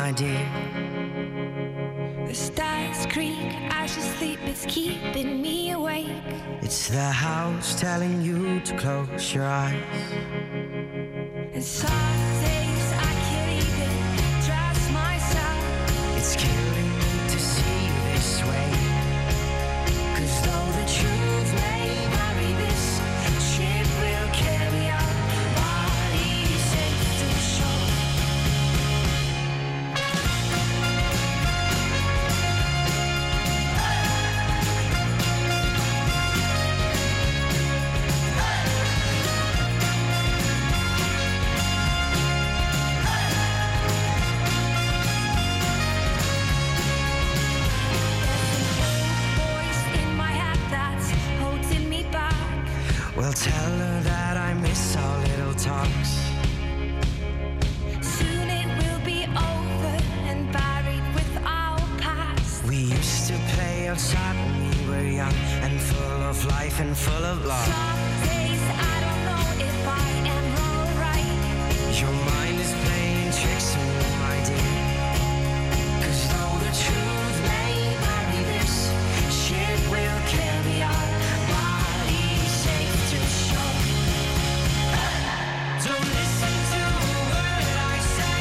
my dear. The stars creak, I should sleep, it's keeping me awake. It's the house telling you to close your eyes. And some days I can't even trust myself. It's killing me to see you this way. 'Cause though the truth may vary, this ship will carry our bodies safe to shore. Well, tell her that I miss our little talks. Soon it will be over and buried with our past. We used to play outside when we were young and full of life and full of love. Some days I don't know if I am alright. Your mind is playing tricks on me, my dear. 'Cause though the truth may vary, this ship will carry our bodies safe to shore. Don't listen to a word I say.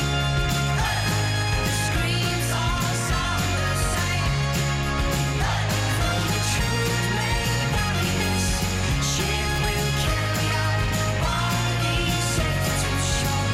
The screams all sound the same. Though the truth may vary, this ship will carry our bodies safe to shore.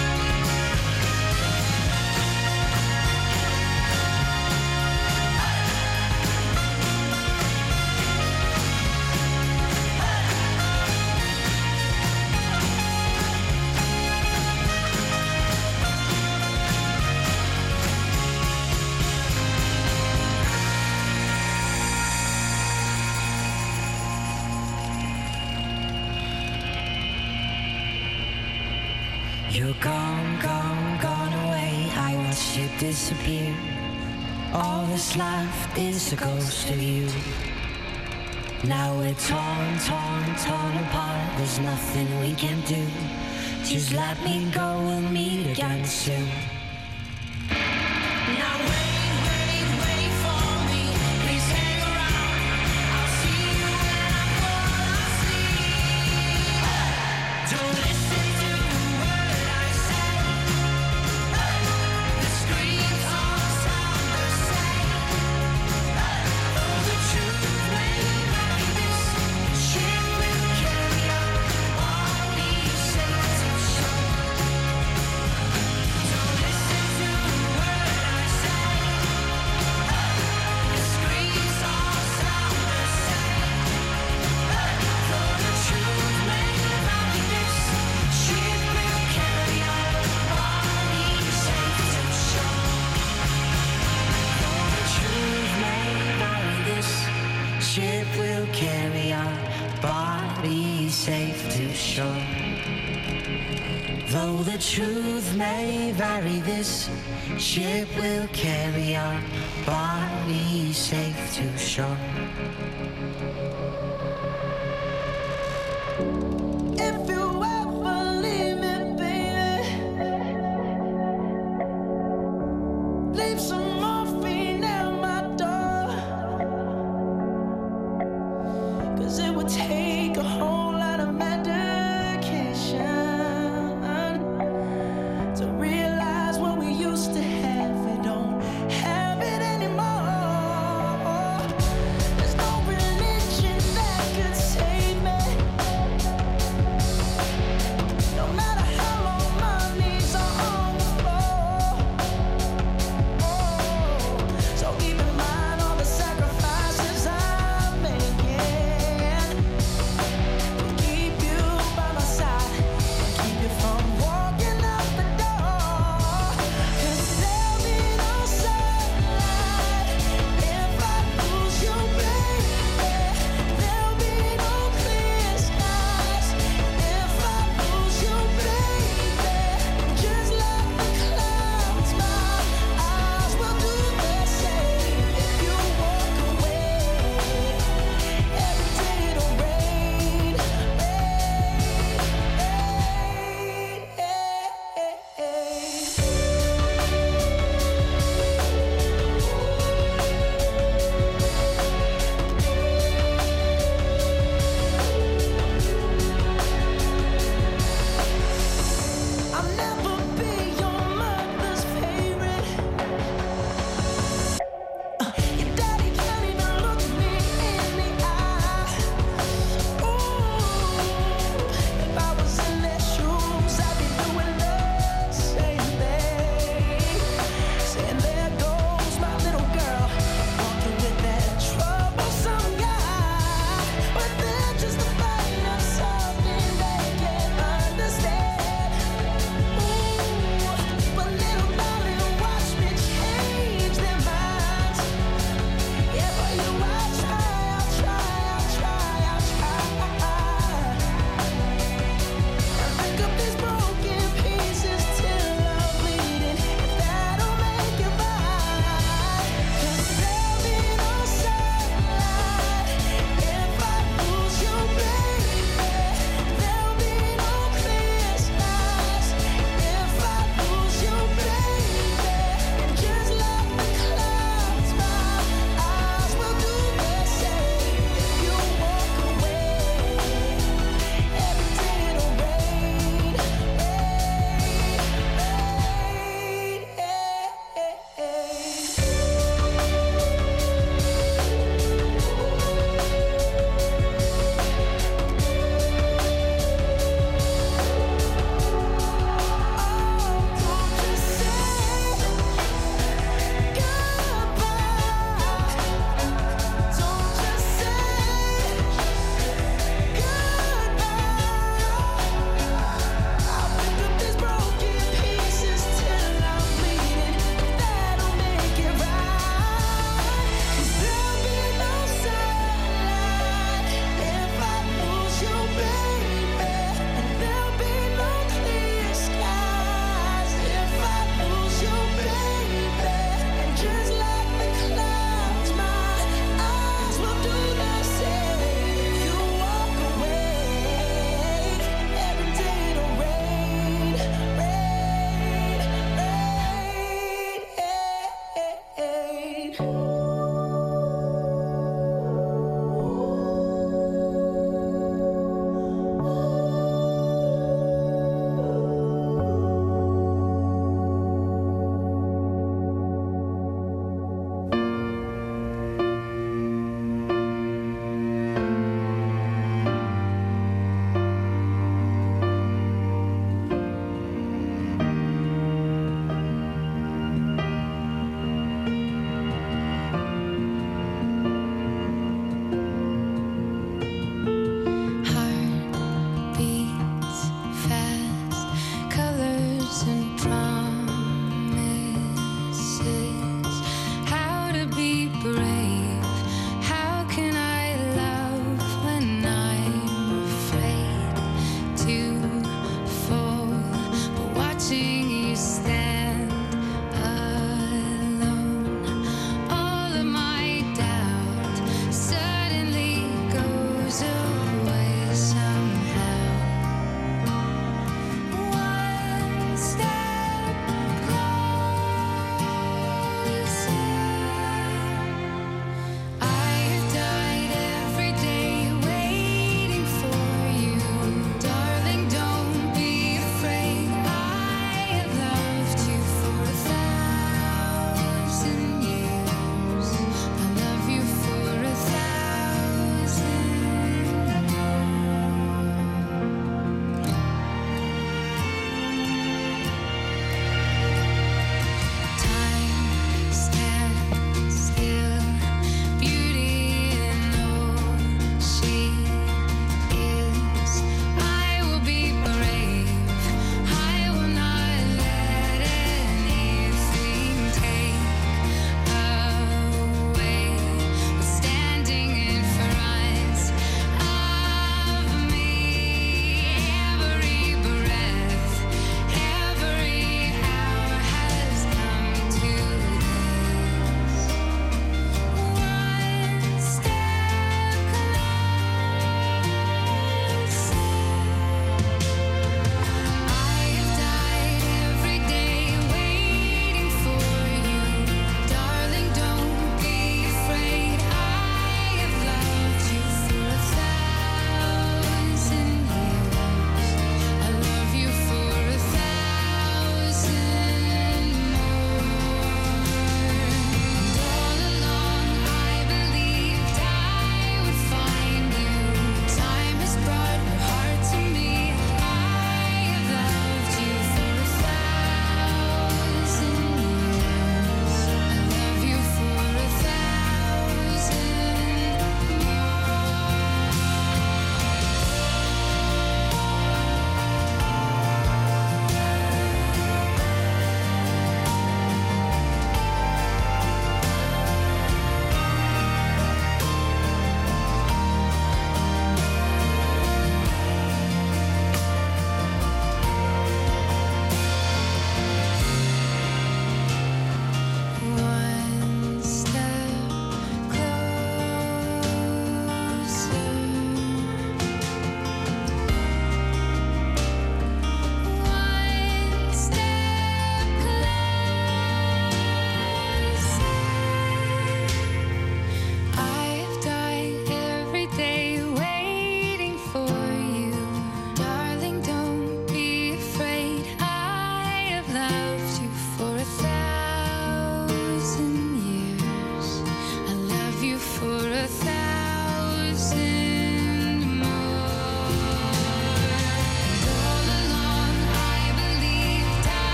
You're gone, gone, gone away. I watched you disappear. All that's left is a ghost of you. Now we're torn, torn, torn apart. There's nothing we can do. Just let me go, we'll meet again soon. Now wait, wait, wait for me. Please hang around. I'll see you when I fall asleep. Don't listen to a word I say. The screams all sound the same. Though the truth may vary, this ship will carry our bodies safe to shore. Don't listen to a word I say. The screams all sound the same. Though the truth may vary, this ship will carry our bodies safe to shore. Though the truth may vary, this ship will carry our bodies safe to shore. Though the truth may vary, this ship will carry our bodies safe to shore. If you ever leave me, baby, leave some morphine at my door. 'Cause it would take a whole lot of medication to realize what we used to have. We don't have it anymore. There's no religion that could save me. No matter how long my knees are on the floor. So keep in mind all the sacrifices I'm making.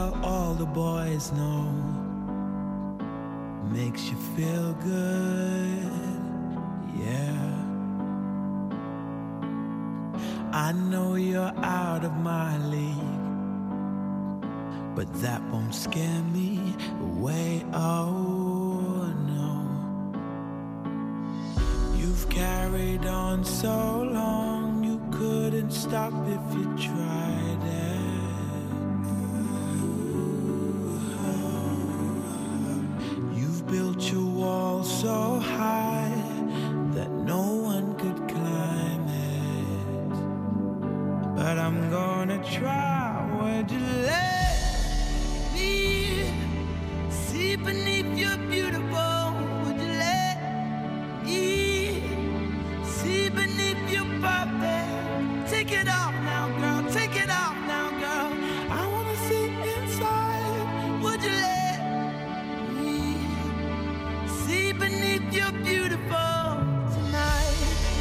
tell all the boys no. Makes you feel good, yeah. I know you're out of my league, but that won't scare me away, oh no. You've carried on so long, you couldn't stop if you tried it. You've built your wall so high that no one could climb it. But I'm gonna try. Would you let me see beneath your beautiful? Would you let me see beneath your perfect? Take it off now, girl. Take it off now, girl. I wanna see inside. Would you let me see beneath your beautiful tonight?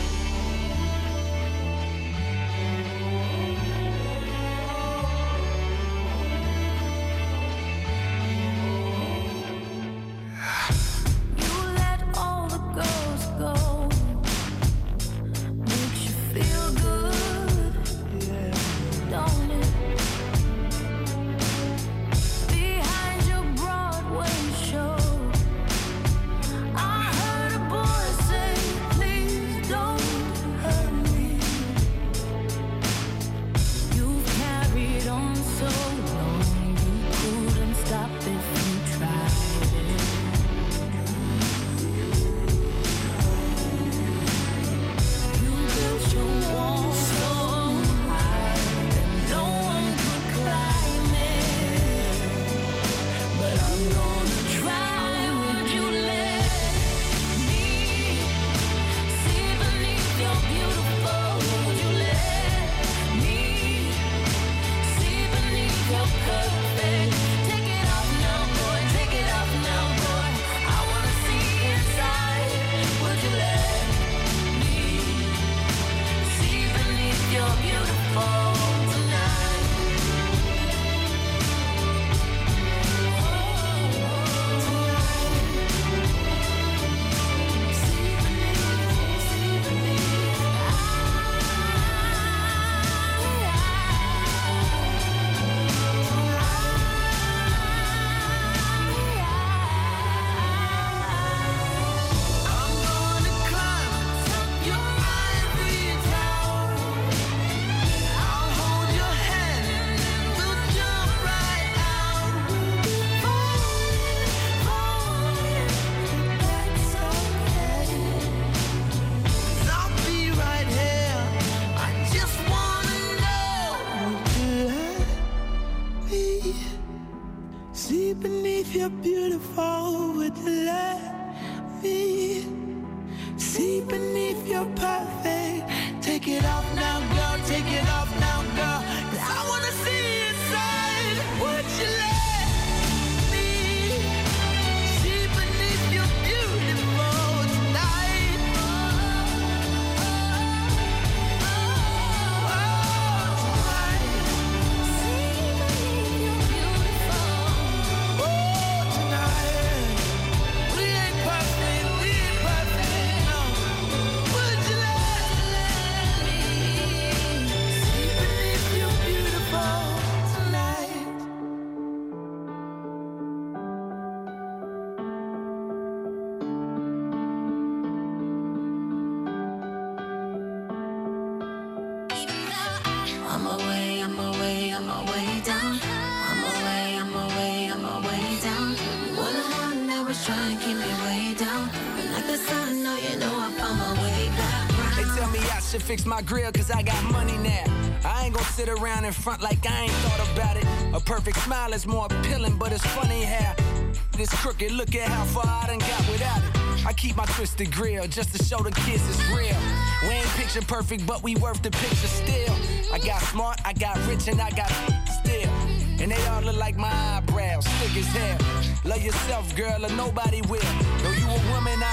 Fix my grill cause I got money now. I ain't gon' sit around in front like I ain't thought about it. A perfect smile is more appealing, but it's funny how this crooked, look at how far I done got without it. I keep my twisted grill just to show the kids it's real. We ain't picture perfect, but we worth the picture still. I got smart, I got rich, and I got still. And they all look like my eyebrows, thick as hell. Love yourself, girl, or nobody will. Though you a woman, I don't know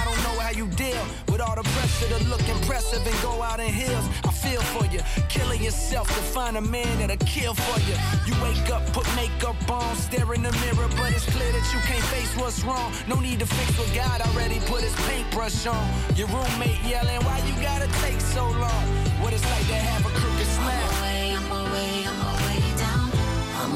how you deal with all the pressure to look impressive and go out in heels. I feel for you, killing yourself to find a man that'll kill for you. You wake up, put makeup on, stare in the mirror, but it's clear that you can't face what's wrong. No need to fix what God already put his paintbrush on. Your roommate yelling, why you gotta take so long? What it's like to have a crooked smile. I'm away down. I'm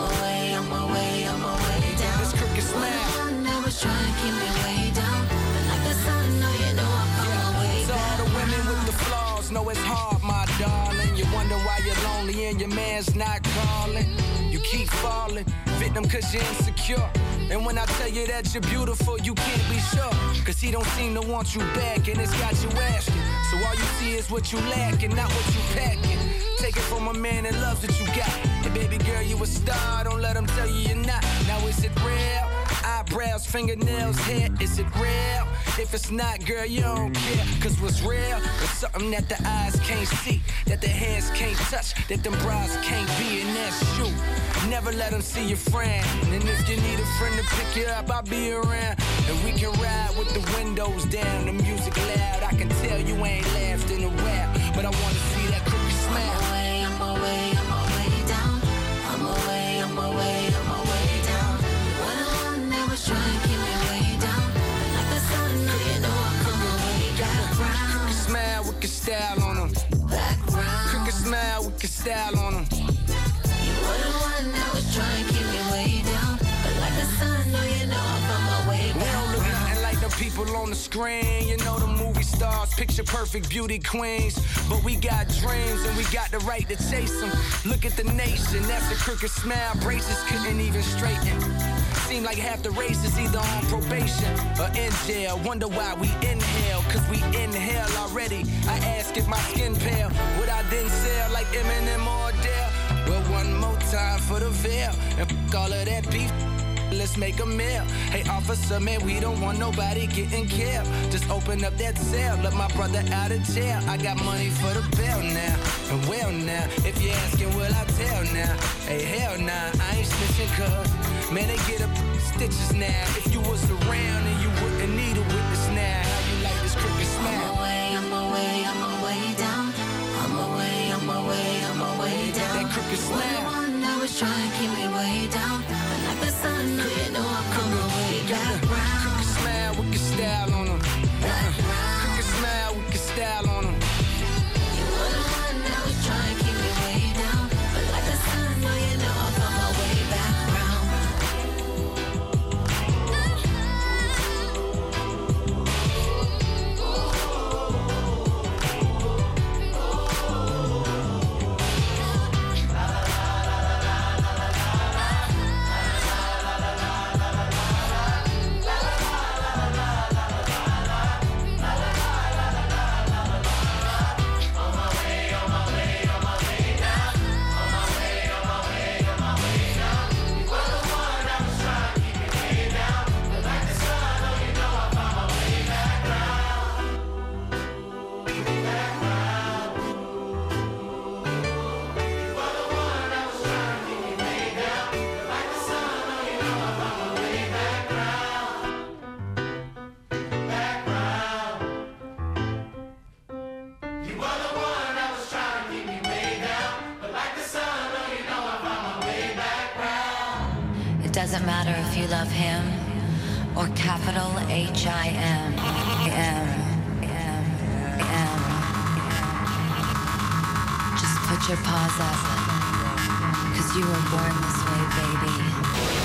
away down. This crooked smile. I was trying to keep me way down. But like the sun, no, you know I'm on my way So all back. the women with the flaws know it's hard, my darling. You wonder why you're lonely and your man's not calling. You keep falling, victim cause you're insecure. And when I tell you that you're beautiful, you can't be sure. Cause he don't seem to want you back and it's got you asking. So all you see is what you lack and not what you packing. Take it from a man that loves what you got. And baby girl, you a star, don't let him tell you you're not. Now is it real? Eyebrows, fingernails, hair, is it real? If it's not, girl, you don't care. Cause what's real is something that the eyes can't see, that the hands can't touch, that them bras can't be, and that's you. Never let them see your friend. And if you need a friend to pick you up, I'll be around. And we can ride with the windows down, the music loud. I can tell you ain't laughed in a while, but I wanna see that crooked smile. I'm away down. I'm away down. When I never try to keep me way down. Like the sun, no, you know I'm on my way back round. Smile with your style on them. Back round. Crooked smile with your style on them. You were the one that was trying to keep me way down. But like the sun, no, you know I'm on my way We back don't look round. nothing like the people on the screen. You know the movie stars, picture perfect beauty queens. But we got dreams and we got the right to chase them. Look at the nation, that's a crooked smile. Braces couldn't even straighten. Seem like half the race is either on probation or in jail. Wonder why we inhale, cause we inhale already. I ask if my skin pale, would I then sell like Eminem or Adele? Well, one more time for the veil, and all of that beef. Let's make a meal. Hey, officer, man, we don't want nobody getting killed. Just open up that cell, let my brother out of jail. I got money for the bail now. And well now, if you're asking, will I tell now? Hey, hell nah, I ain't snitching cuz. Man, they get up stitches now. If you was around and you wouldn't need a witness now. How you like this crooked smile? I'm away down. I'm away down. That crooked When the smile. one that was trying to keep me way down. But like the sun, no, you know I'm on my way back round. Crooked smile with your style on them. Back round. Crooked smile with your style on them. You were the one that was trying to keep me way down. But like the sun, no, you know I'm on my way back round. It doesn't matter if you love him or capital H-I-M. Just put your paws up, 'cause you were born this way, baby.